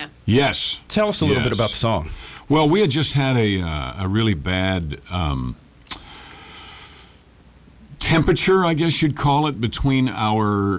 Yeah. Yes. Tell us a little bit about the song. Well, we had just had a really bad temperature, I guess you'd call it, between our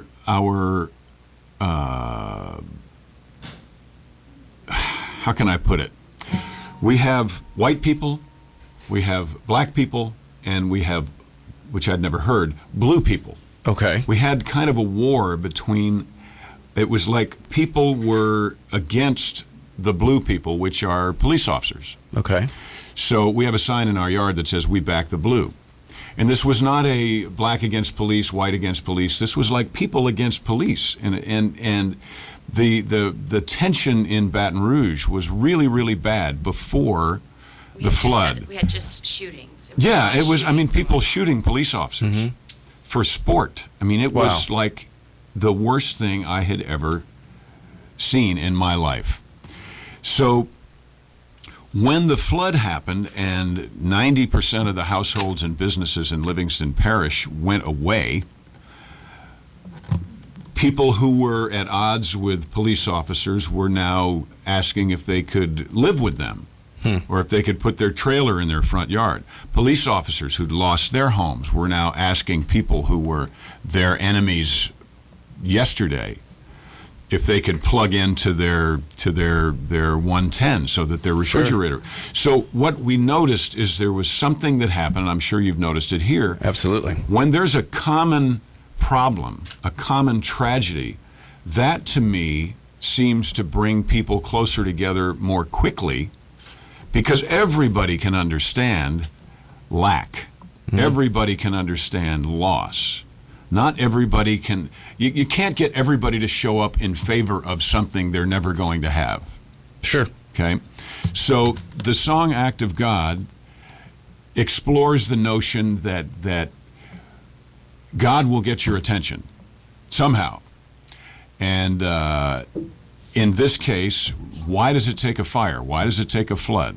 how can I put it? We have white people, we have black people, and we have, which I'd never heard, blue people. Okay. We had kind of a war between, it was like people were against the blue people, which are police officers. Okay. So we have a sign in our yard that says, "We back the blue." And this was not a black against police, white against police. This was like people against police. And the tension in Baton Rouge was really, really bad before the flood. We had just shootings. Yeah, it was, I mean, people shooting police officers for sport. I mean, it was like the worst thing I had ever seen in my life. So when the flood happened and 90% of the households and businesses in Livingston Parish went away, people who were at odds with police officers were now asking if they could live with them or if they could put their trailer in their front yard. Police officers who'd lost their homes were now asking people who were their enemies yesterday if they could plug into their 110 so that their refrigerator. So what we noticed is there was something that happened, and I'm sure you've noticed it here. Absolutely. When there's a common problem, a common tragedy, that to me seems to bring people closer together more quickly because everybody can understand lack. Everybody can understand loss. Not everybody can, you can't get everybody to show up in favor of something they're never going to have. Sure. Okay? So the song Act of God explores the notion that God will get your attention somehow. And in this case, why does it take a fire? Why does it take a flood?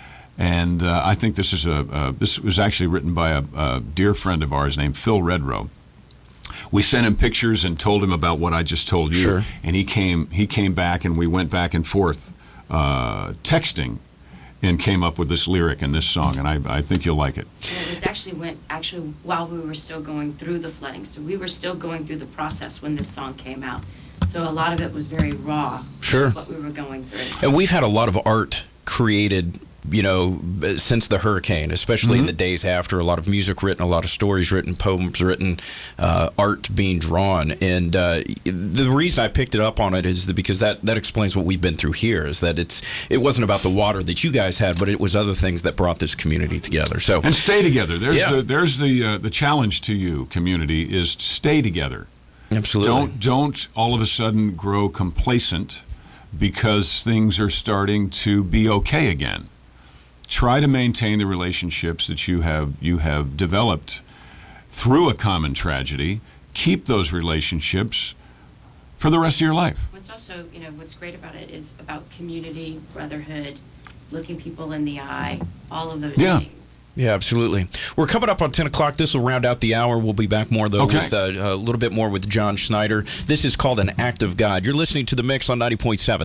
And I think this is this was actually written by a dear friend of ours named Phil Redrow. We sent him pictures and told him about what I just told you, Sure. and he came back, and we went back and forth texting, and came up with this lyric and this song, and I think you'll like it. And it was actually while we were still going through the flooding, so we were still going through the process when this song came out. So a lot of it was very raw. Sure. What we were going through. And we've had a lot of art created, you know, since the hurricane, especially in the days after. A lot of music written, a lot of stories written, poems written, art being drawn. And the reason I picked it up on it is because that explains what we've been through here, is that it wasn't about the water that you guys had, but it was other things that brought this community together. So and stay together. There's the challenge to you, community, is to stay together. Absolutely. Don't all of a sudden grow complacent because things are starting to be okay again. Try to maintain the relationships that you have developed through a common tragedy. Keep those relationships for the rest of your life. What's also, what's great about it is about community, brotherhood, looking people in the eye, all of those things. Yeah, absolutely. We're coming up on 10 o'clock. This will round out the hour. We'll be back more, though, with a little bit more with John Schneider. This is called An Act of God. You're listening to The Mix on 90.7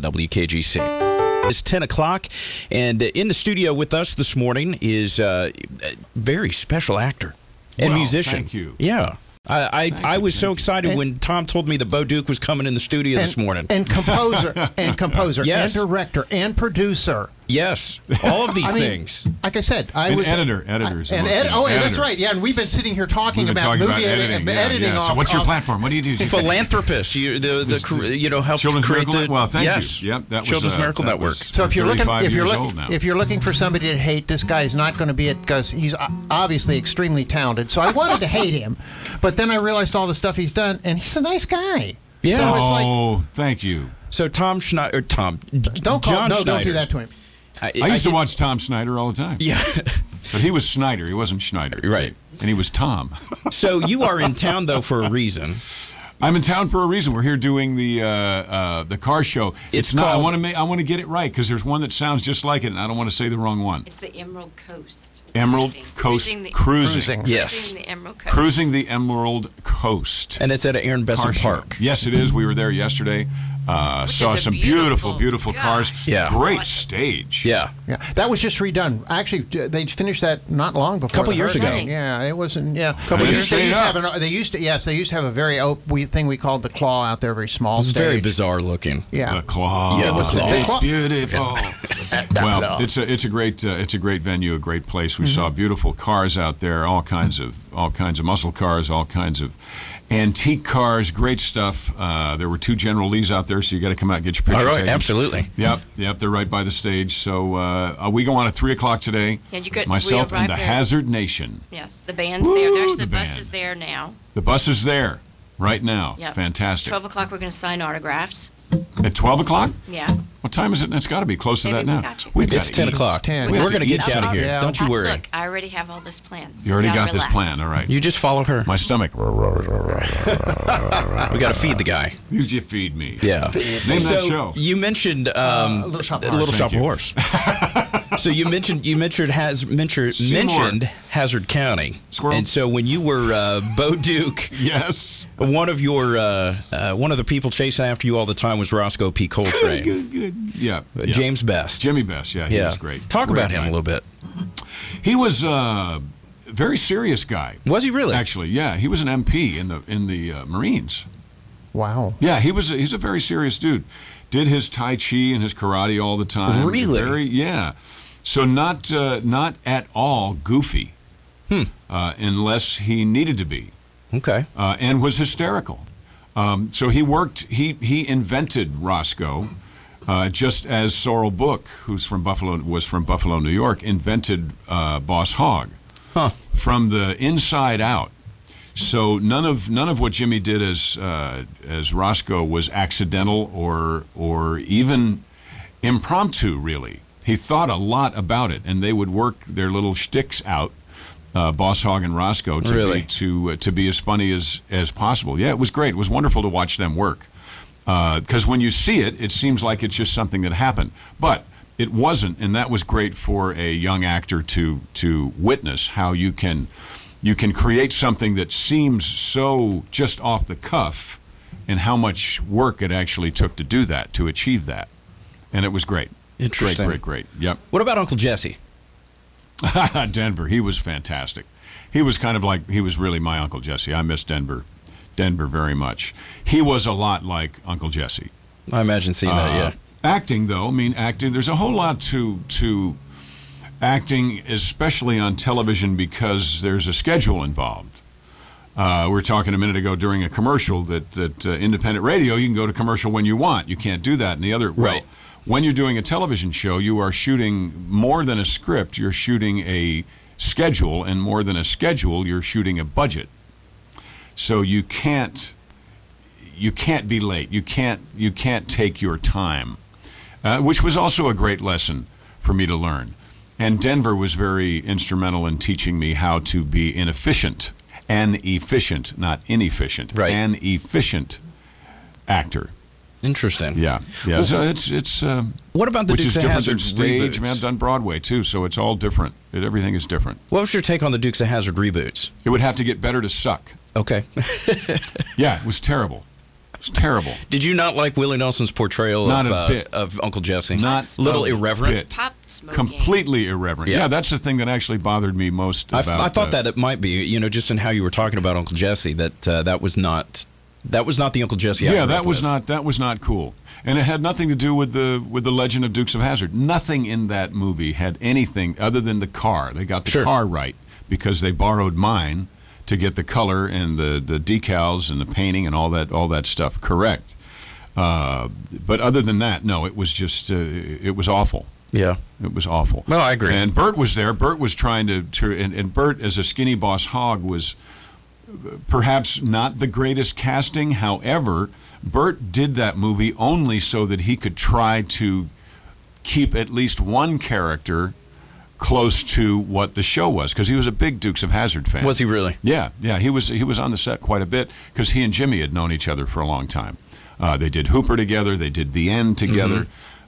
WKGC. It's 10 o'clock, and in the studio with us this morning is a very special actor and musician. Thank you. Yeah. I was so excited when Tom told me that Bo Duke was coming in the studio this morning. And composer, Yes. and director, and producer. Yes, all of these things. Like I said, editors. That's right. Yeah, and we've been sitting here talking about movie editing. So what's your platform? What do you do? Philanthropist. You helped Children's create Miracle. Well, thank you. Yep, that was Children's Miracle Network. So if you're looking for somebody to hate, this guy is not going to be it because he's obviously extremely talented. So I wanted to hate him, but then I realized all the stuff he's done, and he's a nice guy. Yeah. So it's like, thank you. So John Schneider. Don't do that to him. I used to watch Tom Snyder all the time. Yeah. But he was Snyder. He wasn't Schneider. Right. And he was Tom. So you are in town, though, for a reason. I'm in town for a reason. We're here doing the car show. It's not. called, I want to get it right because there's one that sounds just like it, and I don't want to say the wrong one. It's the Emerald Coast. Emerald Coast Cruising. Yes. Cruising the Emerald Coast. Cruising the Emerald Coast. And it's at Aaron Besson Park. Yes, it is. We were there yesterday. Saw is a some beautiful, beautiful- beautiful cars. gosh. Yeah. Great Awesome. stage. Yeah. Yeah, that was just redone. Actually, they finished that not long before. Couple the years ago. hurricane. Yeah, it wasn't. Yeah, Couple they years used, they ago. used to have an, they used to yes, they used to have a very thing we called the Claw out there, very small. It's very stage. bizarre looking. Yeah, The Claw. Yeah, the Claw. It's Claw. beautiful. Well, it's a great venue, a great place. We saw beautiful cars out there, all kinds of muscle cars, all kinds of antique cars, great stuff. There were 2 General Lees out there, so you got to come out and get your picture All right, taken. absolutely. Yep, they're right by the stage. So we go on at 3:00 today. Yeah, you could- Myself we and arrived the there. Hazard Nation. Yes, the band's Woo, there. There's the the bus band. is there now. The bus is there right now. Yep. Fantastic. 12 o'clock, we're going to sign autographs. At 12 o'clock? Yeah. What time is it? It's got to be close to Maybe that we now. got you. We've got It's 10 eat. o'clock. 10. We're have going to to get eat you out of here. Yeah. Don't you worry. Look, I already have all this planned. You already Sit down, got this relax. plan, all right. You just follow her. My stomach. We got to feed the guy. You feed me. Yeah. Name so that show. you mentioned Little Shop of Horrors. Little Shop Thank of you. Horrors. So you mentioned Hazard County, Squirrel. and so when you were Bo Duke, Yes. one of the people chasing after you all the time was Roscoe P. Coltrane, Good. Yeah. James Best. Jimmy Best. Yeah, he was great. Talk Great about him guy. a little bit. He was a very serious guy. Was he really? Actually, yeah, he was an MP in the Marines. wow. Yeah, he's a very serious dude. Did his Tai Chi and his karate all the time. Really? Yeah. So not at all goofy, unless he needed to be, Okay. and was hysterical. So he worked. He invented Roscoe, just as Sorrel Book, was from Buffalo, New York, invented Boss Hogg. Huh. From the inside out. So none of what Jimmy did as Roscoe was accidental or even impromptu. Really, he thought a lot about it, and they would work their little shticks out, Boss Hogg and Roscoe, to be as funny as possible. Yeah, it was great. It was wonderful to watch them work, because when you see it, it seems like it's just something that happened, but it wasn't, and that was great for a young actor to witness how you can create something that seems so just off the cuff, and how much work it actually took to do that, to achieve that. And it was great. Interesting. Great. Yep. What about Uncle Jesse? Denver, he was fantastic. He was he was really my Uncle Jesse. I miss Denver very much. He was a lot like Uncle Jesse. I imagine seeing that. Yeah. Acting, though, acting, there's a whole lot to acting, especially on television, because there's a schedule involved. We were talking a minute ago during a commercial that independent radio, you can go to commercial when you want. You can't do that in the other. Right. Well, when you're doing a television show, you are shooting more than a script. You're shooting a schedule, and more than a schedule, you're shooting a budget. So you can't be late. You can't take your time, which was also a great lesson for me to learn. And Denver was very instrumental in teaching me how to be an efficient, not inefficient, Right. an efficient actor. Interesting. Yeah. Well, So it's What about the which Dukes is of different than Hazzard stage. reboots? I've done Broadway too, so it's all different. Everything is different. What was your take on the Dukes of Hazzard reboots? It would have to get better to suck. Okay. Yeah, it was terrible. It was terrible. Did you not like Willie Nelson's portrayal Not a bit. of Uncle Jesse? Not little a irreverent. bit. Pop smoking. Completely irreverent. Yeah. Yeah, that's the thing that actually bothered me most about I thought that it might be, just in how you were talking about Uncle Jesse, that that was not the Uncle Jesse. I Yeah, grew that up was with. not cool. And it had nothing to do with the Legend of Dukes of Hazzard. Nothing in that movie had anything other than the car. They got the Sure. car right because they borrowed mine to get the color and the decals and the painting and all that stuff correct. But other than that, no, it was just it was awful. Yeah. It was awful. No, I agree. And Bert was there. Bert was trying and Bert, as a skinny Boss Hogg, was perhaps not the greatest casting. However, Bert did that movie only so that he could try to keep at least one character close to what the show was, because he was a big Dukes of Hazzard fan. Was he really? Yeah. He was on the set quite a bit because he and Jimmy had known each other for a long time. They did Hooper together. They did The End together.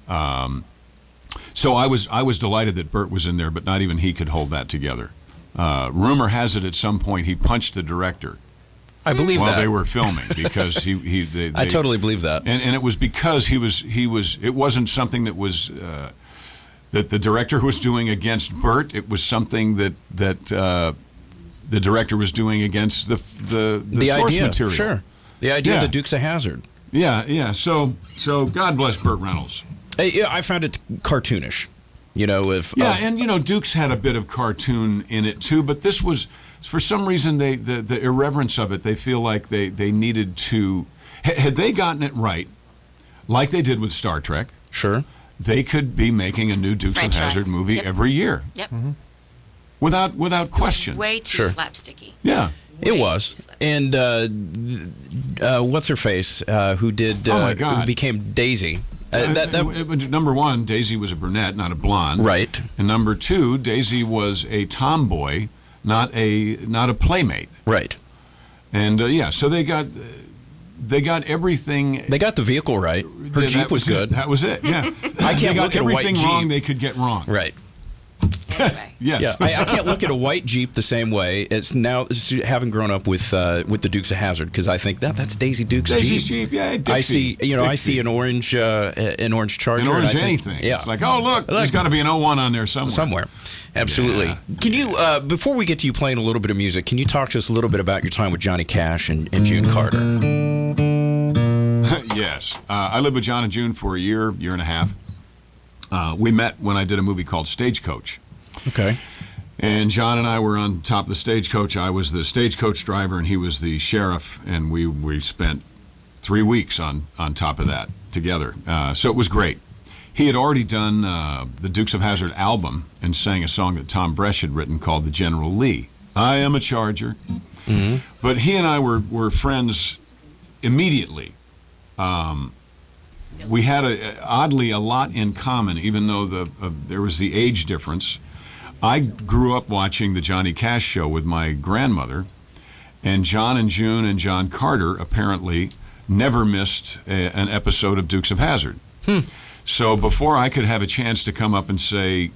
So I was delighted that Bert was in there, but not even he could hold that together. Rumor has it at some point he punched the director I believe while that. they were filming because they I totally believe that. and it was because he was it wasn't something that was that the director was doing against Burt. It was something that the director was doing against the source idea, material. sure. The idea Yeah. of the Dukes of Hazzard. Yeah. So God bless Burt Reynolds. I found it cartoonish. And Dukes had a bit of cartoon in it too, but this was, for some reason, the irreverence of it. They feel like they needed to. Had they gotten it right, like they did with Star Trek, Sure. they could be making a new Dukes Franchise. of Hazzard movie Yep. every year, Yep. without question. Way too Sure. slapsticky. Yeah. It Way was. too slapsticky. And what's her face? Who did? Oh, my God. Who became Daisy? Number one, Daisy was a brunette, not a blonde. Right. And number two, Daisy was a tomboy, not a playmate. Right. And so they got everything. They got the vehicle right. Her that Jeep was good. That was it. Yeah. I They can't got look at a white everything wrong Jeep. they could get wrong. Right. Anyway. Yes. Yeah, I can't look at a white Jeep the same way. It's having grown up with the Dukes of Hazzard because I think that's Daisy Duke's Daisy's Jeep. Jeep, yeah. I Dixie. see, I see Dixie. an orange Charger. An orange and I think- anything. Yeah, It's like, oh, look, there's got to be an 01 on there somewhere. somewhere. Absolutely. Yeah. Can you, before we get to you playing a little bit of music, can you talk to us a little bit about your time with Johnny Cash and June Carter? Yes. I lived with John and June for a year and a half. We met when I did a movie called Stagecoach. Okay. And John and I were on top of the stagecoach. I was the stagecoach driver, and he was the sheriff. And we spent 3 weeks on top of that together. So it was great. He had already done the Dukes of Hazzard album and sang a song that Tom Bresch had written called The General Lee. I am a Charger. Mm-hmm. But he and I were friends immediately. We had oddly a lot in common, even though there was the age difference. I grew up watching the Johnny Cash show with my grandmother, and John and June and John Carter apparently never missed an episode of Dukes of Hazzard. So before I could have a chance to come up and say,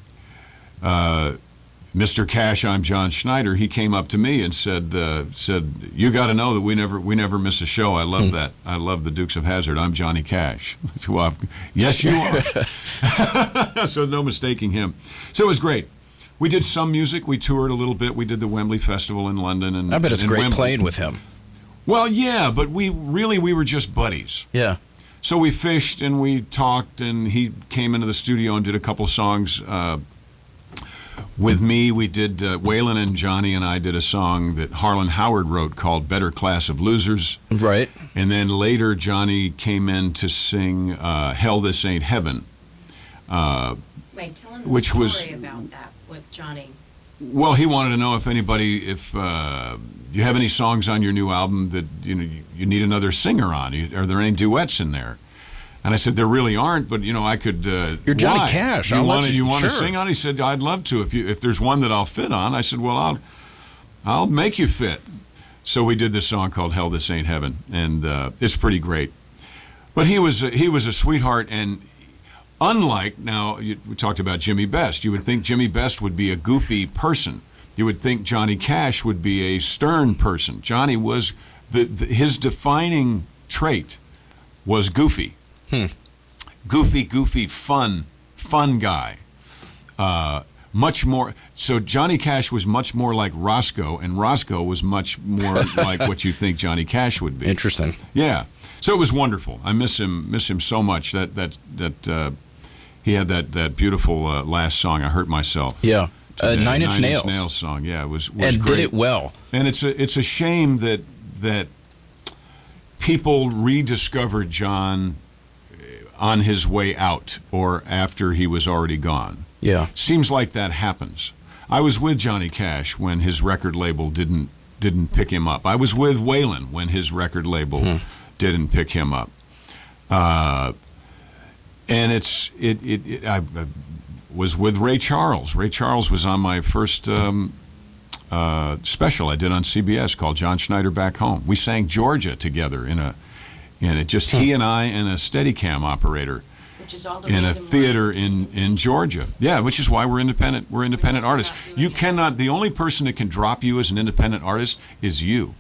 Mr. Cash, I'm John Schneider, he came up to me and said, you got to know that we never miss a show. I love that. I love the Dukes of Hazzard. I'm Johnny Cash. So, well, yes, you are. So no mistaking him. So it was great. We did some music. We toured a little bit. We did the Wembley Festival in London. And I bet it's and great Wembley. playing with him. Well, yeah, but we were just buddies. Yeah. So we fished and we talked, and he came into the studio and did a couple songs with me. We did, Waylon and Johnny and I did a song that Harlan Howard wrote called Better Class of Losers. Right. And then later Johnny came in to sing Hell, This Ain't Heaven. Wait, tell him the Which story was- about that with Johnny. Well, he wanted to know if you have any songs on your new album that you need another singer on. Are there any duets in there? And I said there really aren't, but I could. You're Johnny why? Cash. You I'll want let to you- want to sure. sing on? He said I'd love to if there's one that I'll fit on. I said well I'll make you fit. So we did this song called Hell, This Ain't Heaven, and it's pretty great. But he was a sweetheart, and unlike now we talked about Jimmy Best. You would think Jimmy Best would be a goofy person. You would think Johnny Cash would be a stern person. Johnny was his defining trait was goofy. Goofy, fun guy. Much more. So Johnny Cash was much more like Roscoe, and Roscoe was much more like what you think Johnny Cash would be. Interesting. Yeah. So it was wonderful. I miss him so much. That he had that beautiful last song. I Hurt Myself. Yeah. Today. Nine Inch Nails. Nails song. Yeah, it was And great. did it well. And it's a shame that people rediscovered John on his way out or after he was already gone. Yeah. Seems like that happens. I was with Johnny Cash when his record label didn't pick him up. I was with Waylon when his record label didn't pick him up. And I was with Ray Charles. Ray Charles was on my first special I did on CBS called John Schneider Back Home. We sang Georgia together in just he and I and a Steadicam operator Which is all the in a reason why- theater in Georgia. Yeah, which is why we're independent. We're independent artists. You cannot. The only person that can drop you as an independent artist is you.